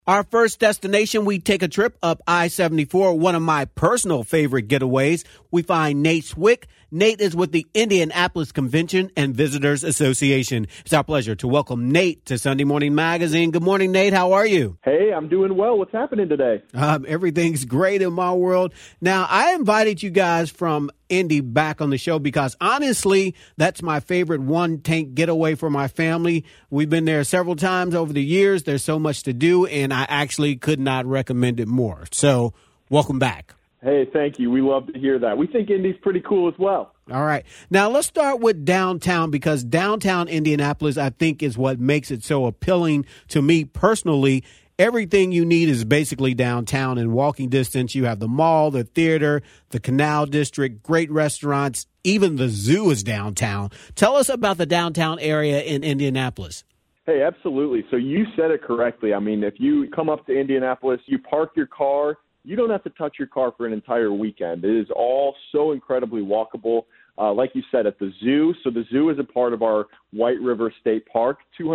Our first destination, we take a trip up I-74, one of my personal favorite getaways. We find Nate Swick. Nate is with the Indianapolis Convention and Visitors Association. It's our pleasure to welcome Nate to Sunday Morning Magazine. Good morning, Nate. How are you? Hey, I'm doing well. What's happening today? Everything's great in my world. Now, I invited you guys from Indy back on the show because honestly, that's my favorite one-tank getaway for my family. We've been there several times over the years. There's so much to do, and I actually could not recommend it more. So, welcome back. Hey, thank you. We love to hear that. We think Indy's pretty cool as well. All right. Now, let's start with downtown because downtown Indianapolis, I think, is what makes it so appealing to me personally. Everything you need is basically downtown in walking distance. You have the mall, the theater, the Canal District, great restaurants. Even the zoo is downtown. Tell us about the downtown area in Indianapolis. Hey, absolutely. So you said it correctly. I mean, if you come up to Indianapolis, you park your car, you don't have to touch your car for an entire weekend. It is all so incredibly walkable. Like you said, at the zoo. So the zoo is a part of our White River State Park,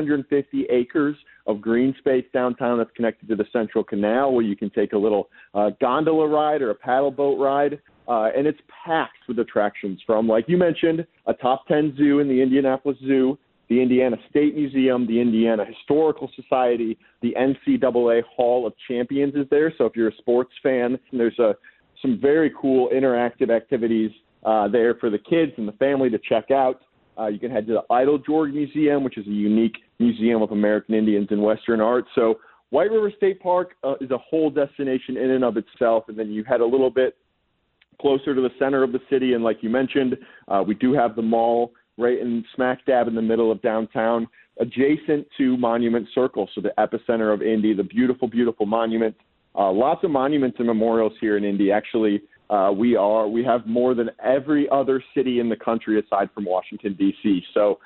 250 acres of green space downtown that's connected to the Central Canal where you can take a little gondola ride or a paddle boat ride. And it's packed with attractions from, like you mentioned, a top 10 zoo in the Indianapolis Zoo, the Indiana State Museum, the Indiana Historical Society, the NCAA Hall of Champions is there. So if you're a sports fan, there's some very cool interactive activities there for the kids and the family to check out. You can head to the Idle George Museum, which is a unique museum of American Indians and Western art. So White River State Park is a whole destination in and of itself. And then you head a little bit closer to the center of the city. And like you mentioned, we do have the mall right in smack dab in the middle of downtown, adjacent to Monument Circle, so the epicenter of Indy, the beautiful, beautiful monument. Lots of monuments and memorials here in Indy. Actually, we have more than every other city in the country aside from Washington, D.C. So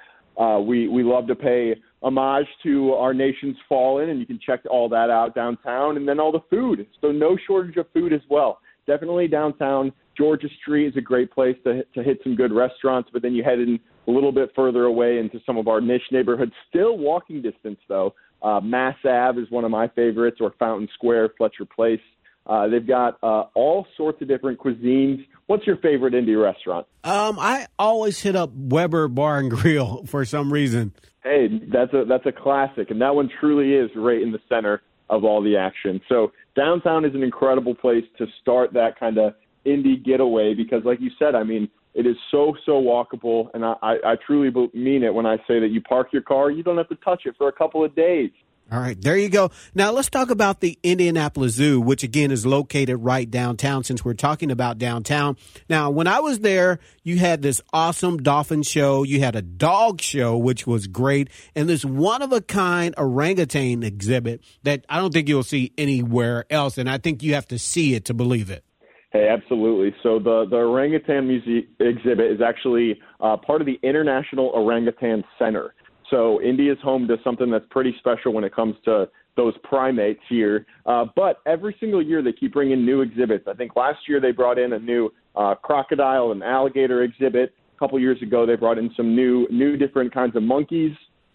we love to pay homage to our nation's fallen, and you can check all that out downtown, and then all the food. So no shortage of food as well. Definitely downtown. Georgia Street is a great place to hit some good restaurants, but then you head in a little bit further away into some of our niche neighborhoods. Still walking distance, though. Mass Ave is one of my favorites, or Fountain Square, Fletcher Place. They've got all sorts of different cuisines. What's your favorite Indy restaurant? I always hit up Weber Bar and Grill for some reason. Hey, that's a classic, and that one truly is right in the center of all the action. So downtown is an incredible place to start that kind of Indy getaway because, like you said, I mean, it is so walkable, and I truly mean it when I say that you park your car, you don't have to touch it for a couple of days. All right, there you go. Now let's talk about the Indianapolis Zoo, which again is located right downtown since we're talking about downtown. Now, when I was there, you had this awesome dolphin show. You had a dog show, which was great, and this one-of-a-kind orangutan exhibit that I don't think you'll see anywhere else, and I think you have to see it to believe it. Hey, absolutely. So the orangutan exhibit is actually part of the International Orangutan Center. So Indy is home to something that's pretty special when it comes to those primates here. But every single year they keep bringing new exhibits. I think last year they brought in a new crocodile and alligator exhibit. A couple years ago they brought in some new different kinds of monkeys.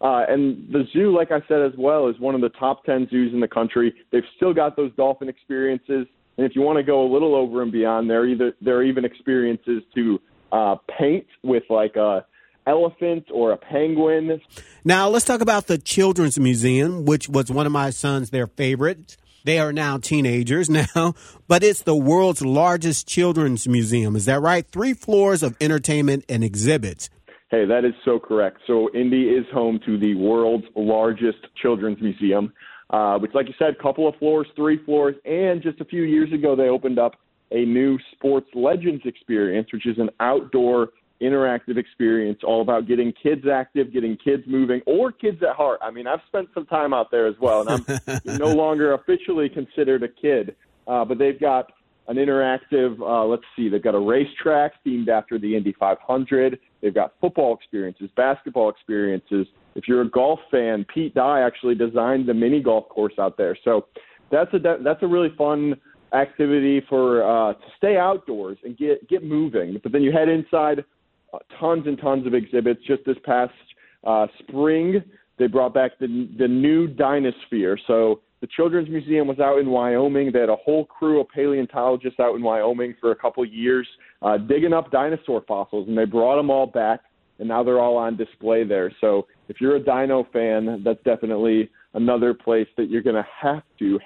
And the zoo, like I said as well, is one of the top 10 zoos in the country. They've still got those dolphin experiences. And if you want to go a little over and beyond, there are even experiences to paint with like a elephant or a penguin. Now, let's talk about the Children's Museum, which was one of my sons' their favorites. They are now teenagers now, but it's the world's largest children's museum. Is that right? 3 floors of entertainment and exhibits. Hey, that is so correct. So Indy is home to the world's largest children's museum, which, like you said, couple of floors, 3 floors, and just a few years ago they opened up a new Sports Legends experience, which is an outdoor interactive experience all about getting kids active, getting kids moving, or kids at heart. I mean, I've spent some time out there as well, and I'm no longer officially considered a kid, but they've got an interactive, they've got a racetrack themed after the Indy 500. They've got football experiences, basketball experiences. If you're a golf fan, Pete Dye actually designed the mini golf course out there. So that's a really fun activity for to stay outdoors and get moving. But then you head inside. Tons and tons of exhibits. Just this past spring, they brought back the new Dinosphere. So The Children's Museum was out in Wyoming. They had a whole crew of paleontologists out in Wyoming for a couple years digging up dinosaur fossils, and they brought them all back, and now they're all on display there. So if you're a dino fan, that's definitely another place that you're going to have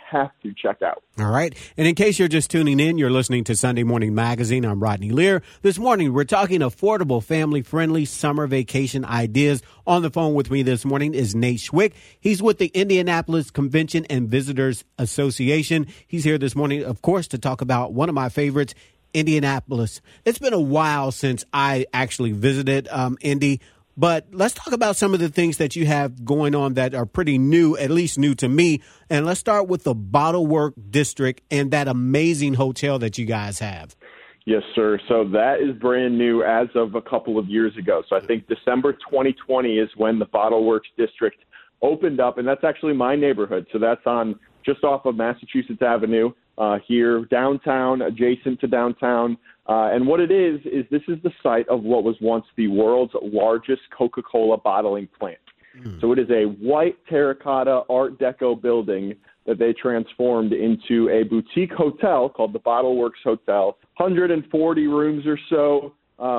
to check out. All right. And in case you're just tuning in, you're listening to Sunday Morning Magazine. I'm Rodney Lear. This morning, we're talking affordable, family-friendly summer vacation ideas. On the phone with me this morning is Nate Schwick. He's with the Indianapolis Convention and Visitors Association. He's here this morning, of course, to talk about one of my favorites, Indianapolis. It's been a while since I actually visited Indy. But let's talk about some of the things that you have going on that are pretty new, at least new to me. And let's start with the Bottle Work District and that amazing hotel that you guys have. Yes, sir. So that is brand new as of a couple of years ago. So I think December 2020 is when the Bottle Works District opened up, and that's actually my neighborhood. So that's on just off of Massachusetts Avenue here, downtown, adjacent to downtown. And what it is this is the site of what was once the world's largest Coca-Cola bottling plant. So it is a white terracotta Art Deco building that they transformed into a boutique hotel called the Bottle Works Hotel. 140 rooms or so.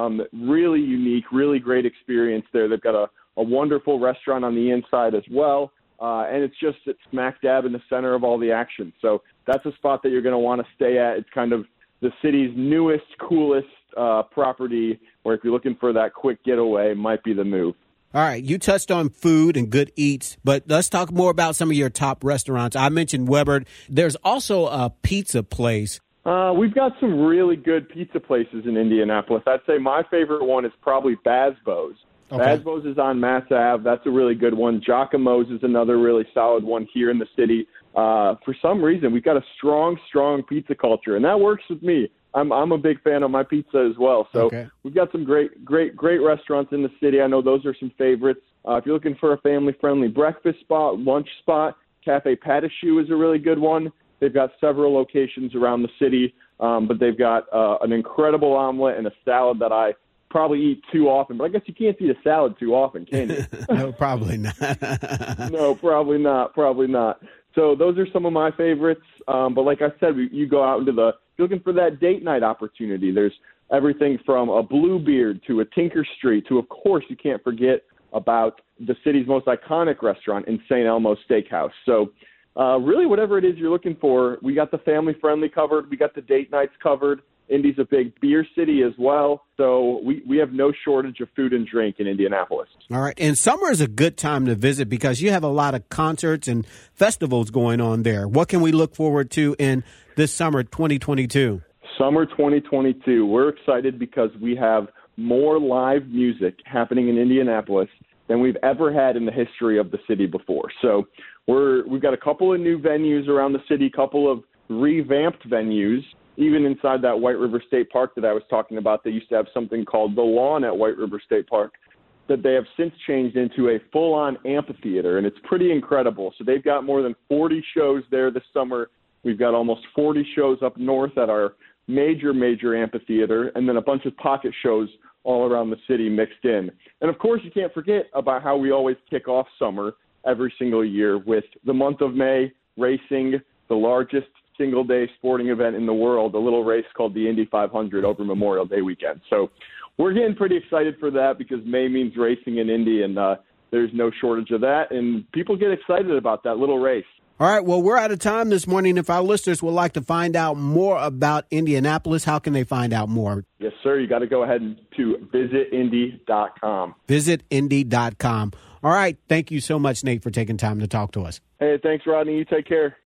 Really unique, really great experience there. They've got a wonderful restaurant on the inside as well. And it's smack dab in the center of all the action. So that's a spot that you're going to want to stay at. It's kind of the city's newest, coolest property, where if you're looking for that quick getaway, might be the move. All right. You touched on food and good eats, but let's talk more about some of your top restaurants. I mentioned Weber. There's also a pizza place. We've got some really good pizza places in Indianapolis. I'd say my favorite one is probably Bazbo's. Okay. Bazbo's is on Mass Ave. That's a really good one. Giacomo's is another really solid one here in the city. For some reason, we've got a strong pizza culture, and that works with me. I'm a big fan of my pizza as well. So We've got some great restaurants in the city. I know those are some favorites. If you're looking for a family-friendly breakfast spot, lunch spot, Cafe Patachou is a really good one. They've got several locations around the city, but they've got an incredible omelet and a salad that I probably eat too often. But I guess you can't eat a salad too often, can you? No, probably not. No, probably not. So those are some of my favorites. But like I said, you go out into if you're looking for that date night opportunity, there's everything from a Bluebeard to a Tinker Street to, of course, you can't forget about the city's most iconic restaurant in St. Elmo's Steakhouse. So really whatever it is you're looking for, we got the family-friendly covered. We got the date nights covered. Indy's a big beer city as well, so we have no shortage of food and drink in Indianapolis. All right, and summer is a good time to visit because you have a lot of concerts and festivals going on there. What can we look forward to in this summer 2022? Summer 2022, we're excited because we have more live music happening in Indianapolis than we've ever had in the history of the city before. So we've got a couple of new venues around the city, a couple of revamped venues. Even inside that White River State Park that I was talking about, they used to have something called The Lawn at White River State Park that they have since changed into a full-on amphitheater, and it's pretty incredible. So they've got more than 40 shows there this summer. We've got almost 40 shows up north at our major amphitheater, and then a bunch of pocket shows all around the city mixed in. And, of course, you can't forget about how we always kick off summer every single year with the month of May racing, the largest single-day sporting event in the world, a little race called the Indy 500 over Memorial Day weekend. So we're getting pretty excited for that because May means racing in Indy, and there's no shortage of that. And people get excited about that little race. All right, well, we're out of time this morning. If our listeners would like to find out more about Indianapolis, how can they find out more? Yes, sir. You got to go ahead to visitindy.com. Visitindy.com. All right. Thank you so much, Nate, for taking time to talk to us. Hey, thanks, Rodney. You take care.